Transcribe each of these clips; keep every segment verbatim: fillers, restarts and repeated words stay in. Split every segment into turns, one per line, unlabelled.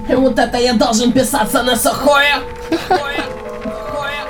И вот это я должен писаться на сухое. Сухое. Сухое.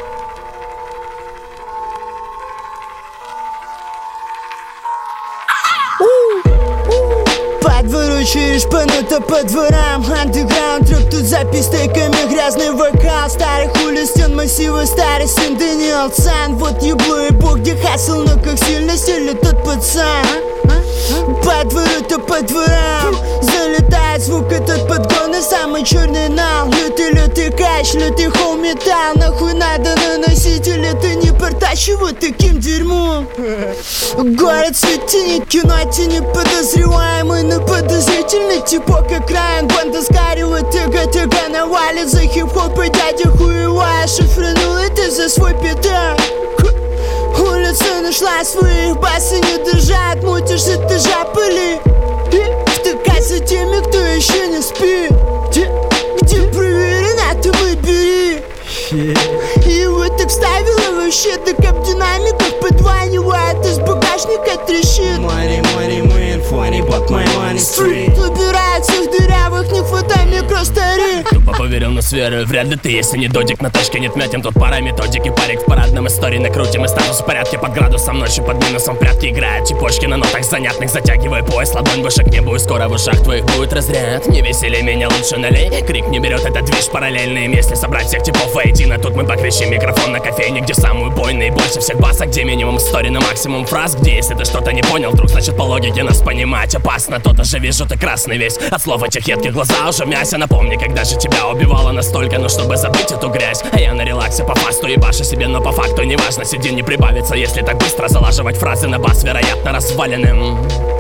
Подворачиваешь панета по дворам. Андеграунд, рэп, тут запись тейками, грязный вокал. Старых улиц, стен массива, старый сын Дэниел Сан. Вот ебло и бог, где хасл, но как сильно стелит тот пацан. Подворот по дворам, залетает звук этот подгон и самый черный нал. Лютый, лютый кач, лютый хоу-металл. Нахуй надо наносить, или ты не портачь его таким дерьмом. Город светильник, кино не подозреваемый, но подозрительный типок экран. Банда скаривает, тыга-тыга навалит за хип-хоп и дядя хуевая. Шифранул это за свой пятак. Улица нашла своих, басы не держат, мутишь этажа пыли. Втыкай за теми, кто еще не спит. Где, где проверено, ты выбери. И вот так вставила вообще, так об динамиках подванивает, из багажника трещит.
Money, money, man, funny, but my money street.
Убирает всех дырявых, не хватай микростари.
Тупо поверил, но сверю, вряд ли ты, если не додик. На тачке нет мятин, тут пара методики. Парик в парадном истории накрутим, и статус в порядке. Под градусом ночью, под минусом в прятки играют чепочки на нотах занятных. Затягивай пояс, ладонь выше к небу, и скоро в ушах твоих будет разряд. Не весели меня, лучше налей. Крик не берет этот движ параллельный. Если собрать всех типов воедино, тут мы покричим. Микрофон на кофейне, где самую бойный. Больше всех баса, где минимум истории на максимум фраз. Где если ты что-то не понял, вдруг значит по логике нас понимать опасно. То-то же вижу, ты красный весь от слов этих едких, глаза уже в мясе. Напомни, когда же тебя убивало настолько, ну чтобы забыть эту грязь. А я на релаксе по фасту ебашу себе, но по факту неважно, сидим не прибавится. Если так быстро залаживать фразы на бас, вероятно разваленным.